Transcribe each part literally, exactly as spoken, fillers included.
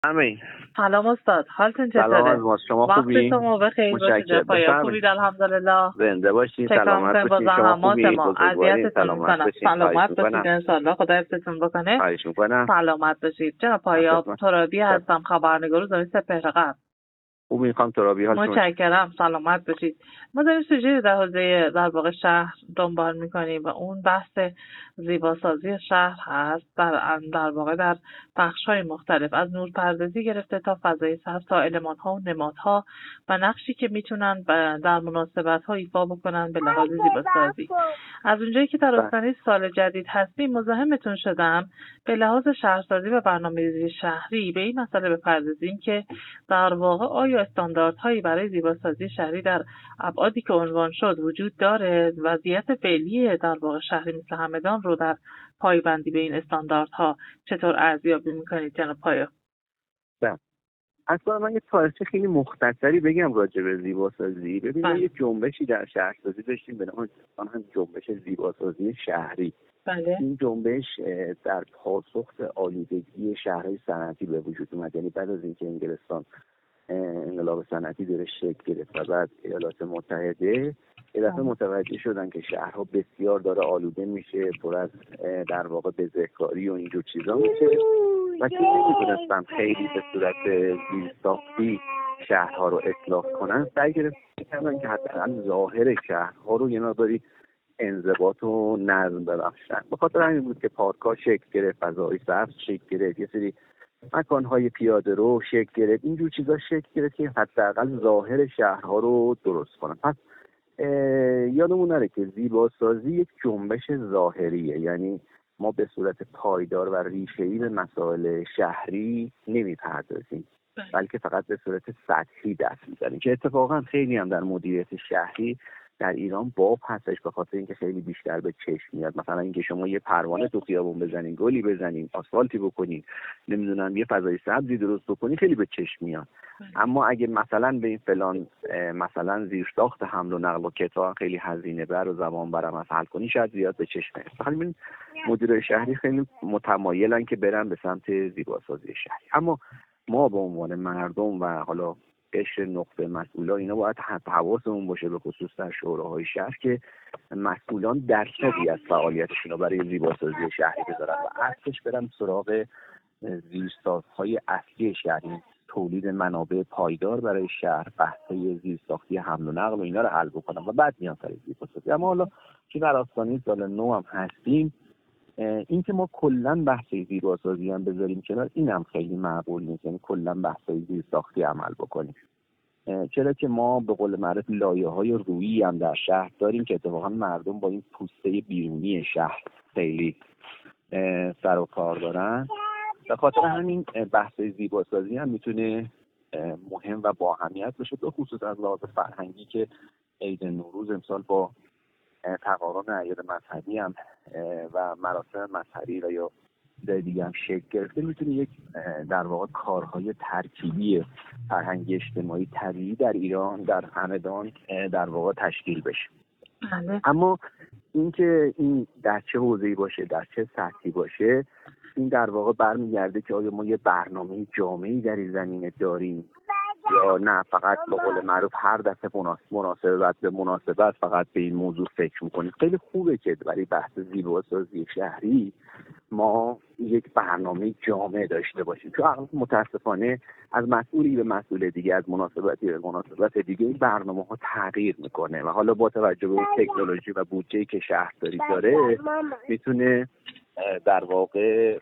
همین. سلام استاد، حالتون چطوره؟ سلام از ما، شما خوبی؟ وقت شما بخیر باشه. جفایا خوبید الحمدلله. زنده باشین، سلامت باشین. شما خوبی؟ ما اذیتتون میکنم. سلامت باشید ان شاء الله، خدا حفظتون بکنه. خواهش میکنم. سلامت باشید. جناب پایا ترابی هستم، خبرنگار روزنامه سپهر. خوب میخوام ترابی حالتون. متشکرم، سلامت باشید. ما داریم سوژه در حوزه در واقع شهر دنبال میکنیم و اون بحث زیباسازی شهر هست، در در واقع در بخش‌های مختلف، از نورپردازی گرفته تا فضای سبز تا المان‌ها و نمادها و نقشی که میتونن در مناسبت‌ها ایفا بکنن به لحاظ زیباسازی. از اونجایی که در آستانه سال جدید هستیم مزاحمتون شدم به لحاظ شهرسازی و برنامه‌ریزی شهری به این مسئله بپردازیم که در واقع آیا استانداردهایی برای زیباسازی شهری در ابعادی که عنوان شد وجود داره؟ وضعیت فعلی در واقع شهری مثل همدان رو در پایبندی به این استانداردها چطور ارزیابی میکنید جناب پایا؟ بله، اصلا من یه تاریخ خیلی مختصری بگم راجع به زیباسازی. ببینید یه جنبشی در شهرسازی داشتیم به نام هم جنبش زیباسازی شهری. بله. این جنبش در پاسخ به آلودگی شهرهای صنعتی به وجود اومد. یعنی بعد از اینکه انگلستان انقلاب صنعتی داره شکل گرفت و بعد ایالات متحده یه دفعه متوجه شدن که شهرها بسیار داره آلوده میشه، پر از در واقع بزهکاری و اینجور چیزا میشه و که نمیدونستن خیلی به صورت زیرساختی شهرها رو اصلاح کنن. سعی کردن که حداقل ظاهر شهرها رو یه مقداری انضباط و نظم ببخشن. به خاطر همین بود که پارک‌ها شکل گرفت، فضای سبز شکل گرفت، یه سری مکان‌های پیاده رو شکل گرفت، اینجور چیزا شکل گرفت که حداقل ظاهر شهرها رو درست کنن. پس یادمون نره که زیباسازی یک جنبش ظاهریه، یعنی ما به صورت پایدار و ریشه‌ای به مسائل شهری نمی‌پردازیم، بلکه فقط به صورت سطحی دست می‌زنیم که اتفاقا خیلی هم در مدیریت شهری در ایران باب هستش، به خاطر اینکه خیلی بیشتر به چشم میاد. مثلا اینکه شما یه پروانه تو خیابون بزنین، گلی بزنین، آسفالتی بکنین، نمیدونم یه فضای سبزی درست بکنین، خیلی به چشم میاد. اما اگه مثلا به این فلان مثلا زیرساخت حمل و نقل و کتان خیلی هزینه بر و زمان برم از حل کنی، شاید زیاد به چشم نیاد. ببین مدیرای شهری خیلی متمایلن که برن به سمت زیباسازی شهری، اما ما به عنوان مردم و حالا قشر نخبه مسئولا اینا باید حواسمون باشه، به خصوص در شوراهای شهر، که مسئولان درصدی از فعالیتشون رو برای زیباسازی شهری بذارن و اصلش برن سراغ زیرساخت‌های اصلی شهری، تولید منابع پایدار برای شهر، بحث‌های زیرساختی حمل و نقل و اینا رو حل بکنن و بعد میان سر زیباسازی. اما حالا که در آستانه سال نو هم هستیم، این که ما کلا بحث زیباسازی هم بذاریم کنار، این هم خیلی معقول نیست. یعنی کلا بحث زیرساختی عمل بکنیم، چرا که ما به قول معروف لایه‌های رویی هم در شهر داریم که اتفاقا مردم با این پوسته بیرونی شهر خیلی سر و کار دارن. به خاطر همین بحث زیباسازی هم میتونه مهم و با اهمیت باشه، به خصوص از لحاظ فرهنگی که عید نوروز امسال با تقارن اعیاد مذهبی هم و مراسم مذهبی و یا دیگه هم شکل گرفته، میتونه یک در واقع کارهای ترکیبی فرهنگی اجتماعی طبیعی در ایران، در همدان در واقع تشکیل بشه. بله. اما اینکه این در چه حوزه‌ای باشه، در چه سطحی باشه، این در واقع برمیگرده که آیا ما یه برنامه جامعی در این زمینه داریم یا نه فقط به قول معروف هر دفعه مناسبت به مناسبت فقط به این موضوع فکر میکنیم. خیلی خوبه که برای بحث زیباسازی شهری ما یک برنامه جامع داشته باشیم، چون متاسفانه از مسئولی به مسئول دیگه، از مناسبتی به مناسبت دیگه این برنامه ها تغییر میکنه و حالا با توجه به تکنولوژی و بودجه‌ای که شهرداری داره میتونه در واقع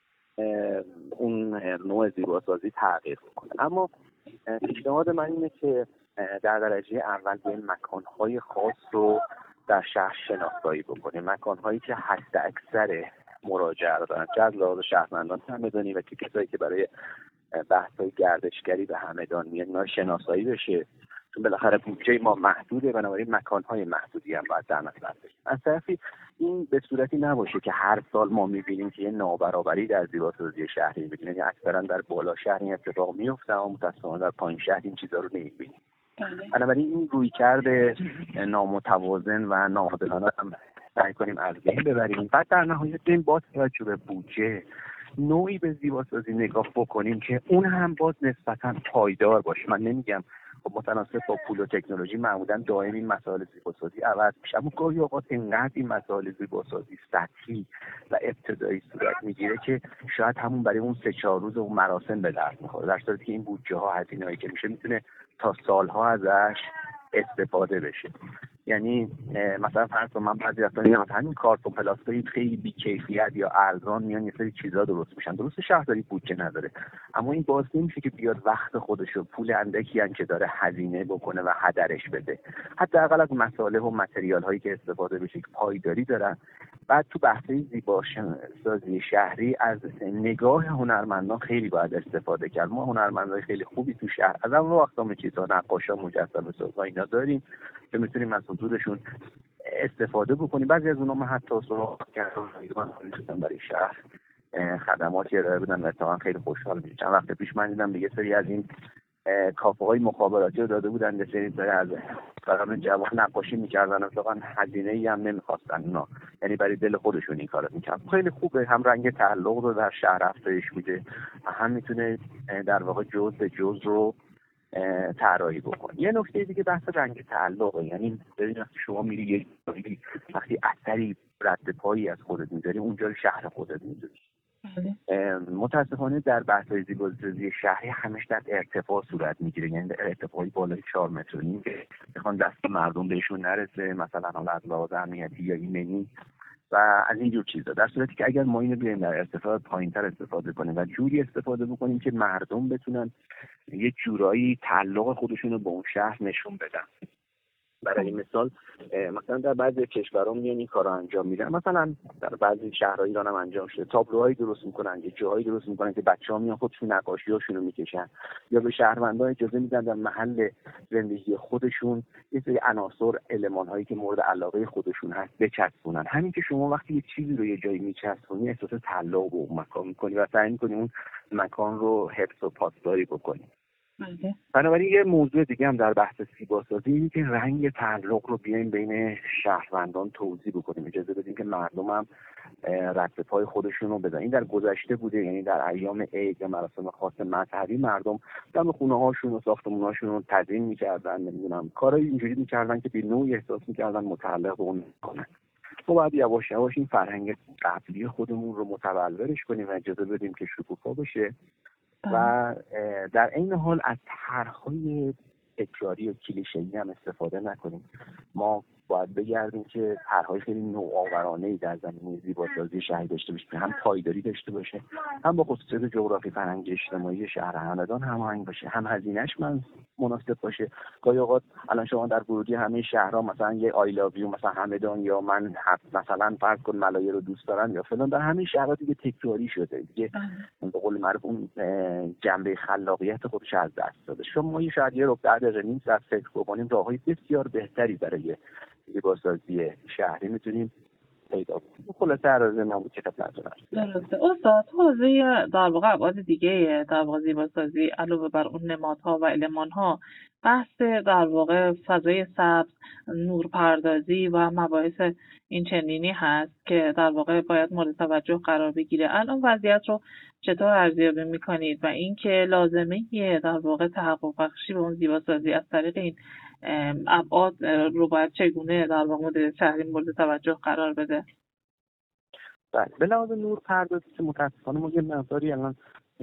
اون نوع زیباسازی تغییر کنه. اما پیشنهاد من اینه که در درجه اول به مکان‌های خاص رو در شهر شناسایی بکنیم، مکان‌هایی که حد اکثر مراجعه رو دارن، چه از لحاظ شهروندان همدانی و چه کسایی که برای بحث‌های گردشگری به همدان میان اینا شناسایی بشه، چون بالاخره بودجه ما محدوده، بنابراین مکان‌های محدودی هم باید در نظر بگیریم. از طرفی این به صورتی نباشه که هر سال ما می‌بینیم که یه نابرابری در زیباسازی شهری می‌بینیم، یعنی اکثرا در بالا شهر این اتفاق میفته اما متأسفانه در پایین شهر این چیزا رو نمی‌بینیم. بنابراین این رویکرد نامتوازن و ناعادلانه هم سعی کنیم از بین ببریم. بعد در نهایت این با توجه به بودجه نوعی به زیباسازی نگاه بکنیم که اون هم باز نسبتاً پایدار باشه. من نمیگم خب متناسب با پول و تکنولوژی معمولا دائم این مسائل زیباسازی عوض میشه، اما گاهی اوقات اینقدر این مسائل زیباسازی سطحی و ابتدایی صورت میگیره که شاید همون برای اون سه چهار روز اون مراسم به درد میخوره، در صورتی که این بودجه ها هزینه‌ای که میشه میتونه تا سالها ازش استفاده بشه. یعنی مثلا فرض کن من بعضی وقتا میگم همین کارتون پلاستیکی خیلی بی‌کیفیت یا ارزان میان یه سری چیزا درست میشن، درست شهرداری بودجه نداره، اما این باعث نمیشه که بیاد وقت خودشو پول اندکی هم که داره هزینه بکنه و هدرش بده. حداقل از مصالح و متریال هایی که استفاده بشه که پایداری دارن. بعد تو بحث زیباسازی شهری از نگاه هنرمندان خیلی باید استفاده کرد. ما هنرمندای خیلی خوبی تو شهر از اون اقسام چیزا، نقاشا، مجسمه‌سازا اینا داریم که میتونیم از حضورشون استفاده بکنیم. بعضی از اونها ما حتی سراغ کردن برای شهر خدماتی ارائه بدن و اتفاقا خیلی خوشحال میشم. چند وقت پیش من دیدم یه سری از این کافه های مخابراتی رو داده بودن، یه سری از برای جوان نقاشی میکردن، اتفاقا هزینه ای هم نمیخواستن اونا، یعنی برای دل خودشون این کارو میکردن. خیلی خوبه، هم رنگ تعلق رو در شهر افزایش میده، هم میتونه در واقع جزء به جزء رو طراحی بکنه. یه نکته دیگه بحث رنگ تعلقه، یعنی ببین وقتی شما میری یه جایی وقتی اثری رد پایی از خودت میذاری اونجا رو شهر خودت میذاری. متاسفانه در بحث‌های زیباسازی شهری همش در ارتفاع صورت میگیره، یعنی در ارتفاعی بالای چهار متر و نیم که میخوان دست مردم بهشون نرسه، مثلا حالا از لحاظ امنیتی یا ایمنی و از اینجور چیزا، در صورتی که اگر ما اینو بیایم در ارتفاع پایین‌تر استفاده کنیم و جوری استفاده بکنیم که مردم بتونن یه جورایی تعلق خودشون رو به اون شهر نشون بدن. برای مثال مثلا در بعضی کشورها میان این کارو انجام میدن، مثلا در بعضی شهرهای ایران هم انجام شده، تابلوهایی درست میکنن، یه جاهایی درست میکنن که بچه‌ها میان خودشون نقاشی‌هاشون رو میکشن، یا به شهروندان اجازه میدن در محل زندگی خودشون یه سری عناصر، المان‌هایی که مورد علاقه خودشون هست بچسبونن. همین که شما وقتی یه چیزی رو یه جایی میچسبونی احساس تعلق به اون مکان میکنی و سعی میکنی اون مکان رو حفظ و پاسداری بکنی. بنابراین یه موضوع دیگه هم در بحث زیباسازی اینه که رنگ تعلق رو بیایم بین شهروندان توزیع بکنیم، اجازه بدیم که مردم هم رد پای خودشون رو بدن. این در گذشته بوده، یعنی در ایام عید یا مراسم خاص مذهبی مردم دم خونه هاشون و ساختمون هاشون رو تزیین میکردن، نمیدونم کارایی اینجوری میکردن که به نوعی احساس میکردن متعلق به اون کنن. ما باید یواش یواش این فرهنگ قبلی خودمون رو متبلورش کنیم و اجازه بدیم که شکوفا بشه و در این حال از طرح‌های تکراری و کلیشه‌ای هم استفاده نکنیم. ما باید بگردیم که طرح‌های خیلی نوآورانه‌ای در زمینه زیباسازی شهری داشته باشیم، هم پایداری داشته باشه، هم با خصوصیات جغرافی فرهنگی اجتماعی شهر همدان هماهنگ باشه، هم هزینه‌اش من مناسب باشه. گاهی اوقات الان شما در ورودی همه شهرها مثلا یه آی لاو یو مثلا همدان یا من مثلا فرض کن ملایه رو دوست دارم یا فلان، در همه شهرها دیگه تکراری شده دیگه، به قول معروف اون جنبه خلاقیت خودش از دست داده. شما یه شاید یه رو ده دقیقه نیم ساعت فکر بکنیم راههای بسیار بهتری برای زیباسازی شهری میتونیم پیدا کنیم. خلاصه عرضه من بود که خدمتتون عرض کردم. درسته استاد، حوزه در واقع ابعاد دیگه در واقع زیباسازی علاوه بر اون نمادها و المانها بحث در واقع فضای سبز، نورپردازی و مباحث این چنینی هست که در واقع باید مورد توجه قرار بگیره. الان وضعیت رو چطور ارزیابی میکنید و اینکه لازمه در واقع تحقق بخشی به اون زیباسازی از طریق این ابعاد رو باید چگونه در واقع مدیریت شهری مورد توجه قرار بده؟ بله، به لحاظ نورپردازی که متاسفانه ما یه مقداری الان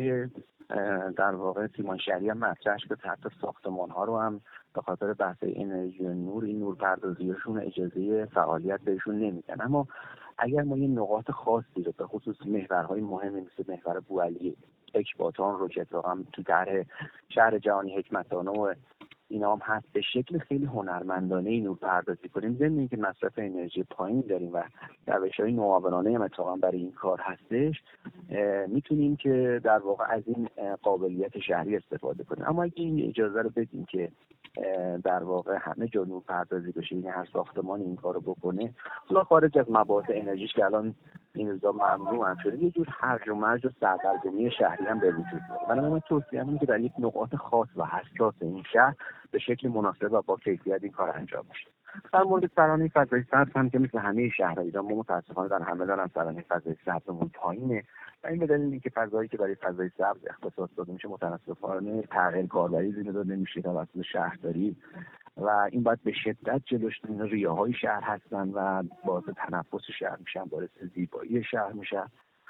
در واقع سیمان شهری هم مطرح شده، حتی ساختمان ها رو هم به خاطر بحث انرژی نور این نورپردازیشون اجازه فعالیت بهشون نمیدن. اما اگر ما یه نقاط خاصی رو به خصوص محورهای مهمی مثل محور بوعلی، اکباتان رو که اتفاقا تو در شهر جهانی حکمتانه و اینا هم هست به شکل خیلی هنرمندانه این نورپردازی کنیم، ضمن اینکه مصرف انرژی پایین داریم و روش‌های نوآورانه هم اتفاقا برای این کار هستش، میتونیم که در واقع از این قابلیت شهری استفاده کنیم. اما اگه این اجازه رو بدیم که در واقع همه جا نورپردازی بشه، یعنی هر ساختمان این کارو بکنه، حالا خارج از مباحث انرژیش که الان این روزا ممنوع هم شده، یه جور هرج و مرج و سردرگمی شهری هم به وجود میاد. بنابراین من توصیه می‌کنم که در یک نقاط خاص و حساس این شهر به شکل مناسب و با کیفیت این کار انجام بشه. در مورد سرانه فضای سبز هم که مثل همه شهرهای ایران ما متاسفانه در همه دارن سرانه فضای سبزمون پایینه و این به دلیل اینکه فضایی که برای فضای سبز اختصاص داده میشه متاسفانه تغییر کاربری زیر داده میشه توسط شهرداری و این باید به شدت جلوش بگیریم. ریاهای شهر هستن و باعث تنفس شهر میشن، باعث زیبایی شهر میشن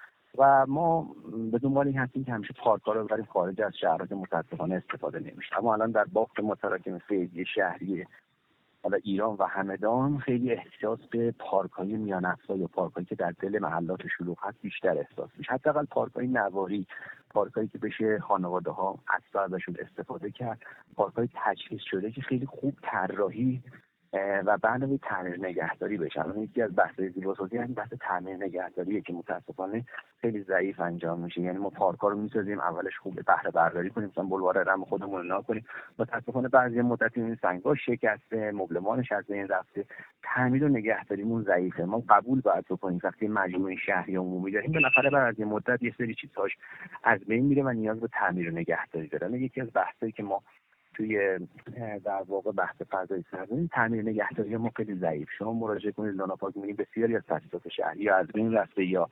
و ما به دنبال این هستیم که همیشه پارک‌ها رو ببریم خارج از شهرها که متاسفانه استفاده نمیشه. اما الان در بافت متراکم فعلی شهری حالا ایران و همدان خیلی احساس به پارک‌های میان افزا یا پارک‌هایی که در دل محلات شلوغ هست بیشتر احساس میشه. حداقل پارک‌های نواری، پارک‌هایی که بشه خانواده‌ها اکثر ازشون استفاده کرد، پارک‌های تجهیز شده که خیلی خوب طراحی و بعد تعمیر نگهداری بشن. اون یکی از بحث‌های زیباسازی همین بحث تعمیر نگهداریه که متاسفانه خیلی ضعیف انجام میشه. یعنی ما پارک‌ها رو می‌سازیم، اولش خوب بهره برداری کنیم، مثلا بلوار رم خودمون رو کنیم، متاسفانه بعضی مدتی این سنگ‌ها شکسته، مبلمانش از بین رفته، تعمیر و نگهداریمون ضعیفه. ما قبول باید بکنیم وقتی مجموعه شهری عمومی داریم بالاخره بعد از یه مدت یه سری چیزهاش از بین میره و نیاز به تعمیر و نگهداری داره. یکی از بحثایی که ما توی در واقع بحث فضای سبز تعمیر نگهداری ما خیلی ضعیف. شما مراجعه کنید لانا پارک می‌بینید بسیاری از تاسیسات شهری یا از بین رفته یا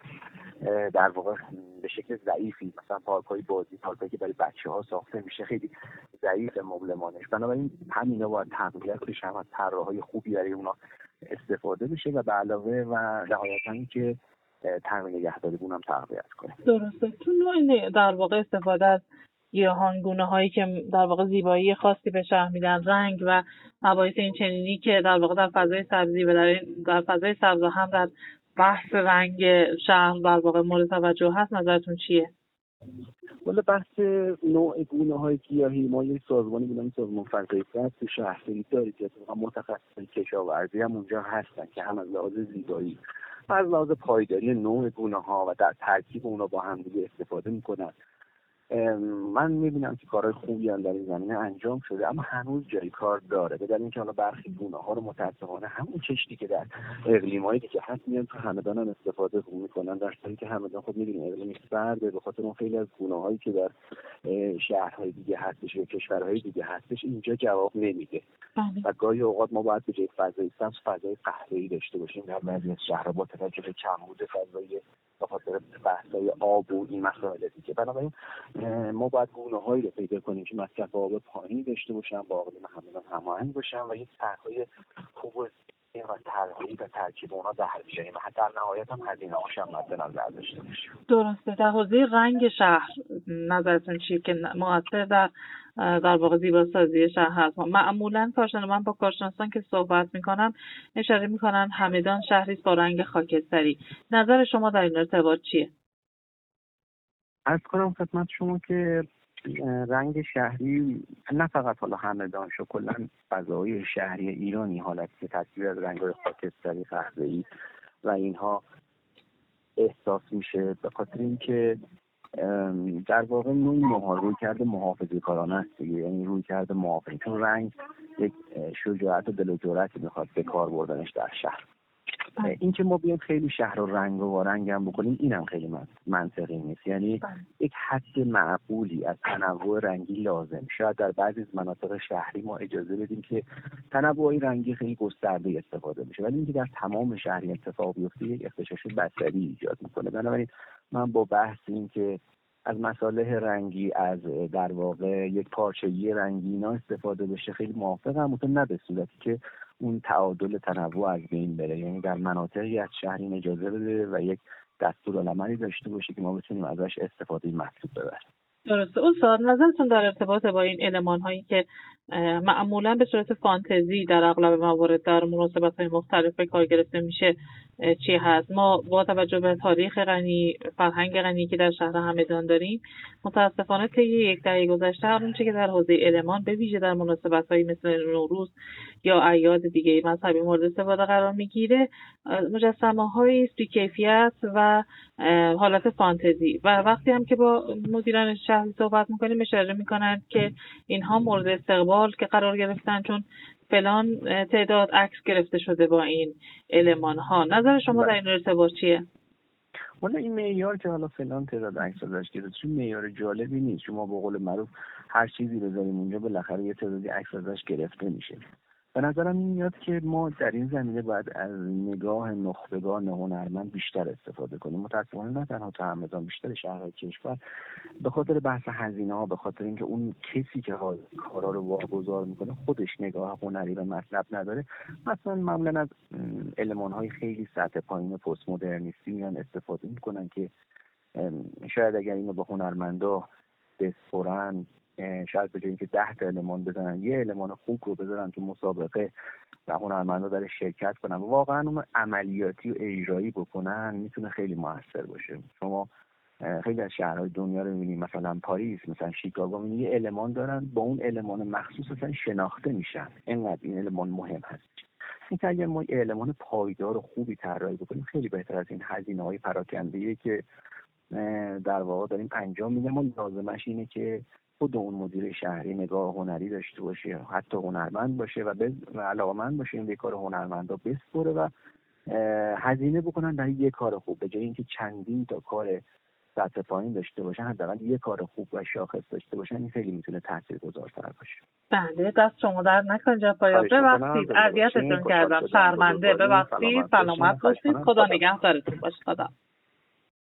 در واقع به شکل ضعیفی، مثلا پارک‌های بازی، پارکایی که برای بچه‌ها ساخته میشه خیلی ضعیف مبلمانش. بنابراین همینا باید تقویت بشه، از طراحهای خوبی برای اونا استفاده بشه و به علاوه و نهایتاً که تعمیر نگهداریمون هم تقویت کنه. درسته. تو نوع در واقع استفاده از گیاهان، گونه‌هایی که در واقع زیبایی خاصی به شهر میدن، رنگ و مباحث این چنینی که در واقع در فضای سبزی و در, در فضای سبز هم در بحث رنگ شهر در واقع مورد توجه هست، نظرتون چیه؟ والا بحث نوع گونه‌های گیاهی ما یک سازمانی بودن، سازمان فضای سبز تو شهرداری دارید که متخصص کشاورزی هم اونجا هستن که هم از لحاظ زیبایی و از لحاظ پایداری نوع گونه‌ها و در ترکیب اونا با هم دیگه استفاده میکنن. من میبینم که کارهای خوبی هم در این زمینه انجام شده اما هنوز جای کار داره. به دلیل اینکه حالا برخی گونه‌ها رو متأسفانه همون چشتی که در اقلیمایی که هست میان تو همدان هم استفاده خوب میکنن، در حالی که همدان خود میبینید اقلیم سرده، به خاطر اون خیلی از گونه‌هایی که در شهرهای دیگه هستش یا کشورهای دیگه هستش اینجا جواب نمیده و گاهی اوقات ما باید به جای فضای سبز فضای قهوه‌ای داشته باشیم در بعضی از شهرها با توجه به کمبود فضای به خاطر بحث‌های آب و این مسائل دیگه. بنابراین ما باید گونه‌هایی رو پیدا کنیم که مصرف آب پایینی داشته باشن، با اقلیم همدان هماهنگ باشن و یک طرح‌های خوب و طرحی و ترکیب اونها در بیاریم و در نهایت هم هزینه‌هاش هم مد نظر داشته باشیم. درسته. در حوزه رنگ شهر نظرتون چیه که مؤثر در در واقع زیباسازی شهر هست؟ معمولاً کارشناسان من با کارشناسان که صحبت میکنم اشاره میکنن همدان شهری است با رنگ خاکستری. نظر شما در این ارتباط چیه؟ عرض کنم خدمت شما که رنگ شهری نه فقط حالا همدان شو، کلا فضای شهری ایرانی حالت که تصویر از رنگ‌های خاکستری، قهوه‌ای و اینها احساس میشه به خاطر اینکه در واقع نوعی روی کرده محافظه کارانه است دیگه، یعنی روی کرده محافظه، چون رنگ یک شجاعت و دل و جرأتی میخواد به کار بردنش در شهر. این که ما بیایم خیلی شهر رو رنگ و رنگ هم بکنیم اینم خیلی منطقی نیست. یعنی یک حد معقولی از تنوع رنگی لازم. شاید در بعضی از مناطق شهری ما اجازه بدیم که تنوع رنگی خیلی گسترده استفاده بشه، ولی اینکه در تمام شهری اتفاق بیفته یک اختشاش بصری ایجاد میکنه. بنابراین من با بحث این که از مصالح رنگی، از در واقع یک پارچگی رنگی اینا استفاده بشه خیلی موافقم، مثلا نه به صورتی که اون تعادل تنوع از بین بره. یعنی در مناطقی از شهر این اجازه بده و یک دستورالعملی داشته باشه که ما بتونیم ازش استفاده مطلوب ببریم. درسته. استاد نظرتون در ارتباط با این المان هایی که معمولا به صورت فانتزی در اغلب موارد در مناسبت های مختلف به کار گرفته میشه چی هست؟ ما با توجه به تاریخ غنی، فرهنگ غنی که در شهر همدان داریم، متاسفانه طی یک دهه گذشته هر اونچه که در حوزه المان به ویژه در مناسبت‌های مثل نوروز یا اعیاد دیگه مذهبی مورد استفاده قرار میگیره، مجسمه‌های بی‌کیفیت و حالت فانتزی و وقتی هم که با مدیران شهری صحبت میکنیم اشاره میکنند که اینها مورد استقبال که قرار گرفتن چون فلان تعداد عکس گرفته شده با این المان ها. نظر شما در این ارتباط چیه؟ والا این معیار که حالا فلان تعداد عکس ازش گرفته چون معیار جالبی نیست. شما به قول معروف هر چیزی بذاریم اونجا بالاخره یه تعدادی عکس ازش گرفته میشه. به نظرم این میاد که ما در این زمینه باید از نگاه نخبگان هنرمند بیشتر استفاده کنیم. متأسفانه نه تنها تو همدان، بیشتر شهرهای کشور به خاطر بحث هزینه ها، به خاطر اینکه اون کسی که کارا رو واگذار میکنه خودش نگاه هنری و مطلب نداره، مثلا معمولا از المان های خیلی سطح پایین پست مدرنیستی میان استفاده میکنن که شاید اگر اینو با هنرمندا بسپرن، شاید به جای اینکه ده تا المان بزنن یه المان خوب رو بذارن تو مسابقه و هنرمندا در شرکت کنن، واقعا اون عملیاتی و اجرایی بکنن، میتونه خیلی موثر باشه. شما خیلی از شهرهای دنیا رو می‌بینید، مثلا پاریس، مثلا شیکاگو، می‌بینید یه المان دارن، با اون المان مخصوص اصلا شناخته میشن، اینقدر این المان مهم هست. این اگر ما المان پایدار و خوبی طراحی بکنیم خیلی بهتر از این هزینه‌های پراکنده‌ای که در واقع داریم انجام میدیم. ما لازمش اینه که خود اون مدیر شهری نگاه هنری داشته باشه، حتی هنرمند باشه و علاقه‌مند باشه این به کار هنرمندا بسپره و هزینه بکنن برای یه کار خوب، به جای اینکه چندین تا کار سطح پایین داشته باشن، حداقل یه کار خوب و شاخص داشته باشن. این خیلی میتونه تاثیرگذارتر باشه. بله، دست شما در نکنه جناب پایاب. ببخشید اذیتتون کردم، شرمنده. ببخشید، سلامت باشید، خدا نگهدارتون باشه. خدا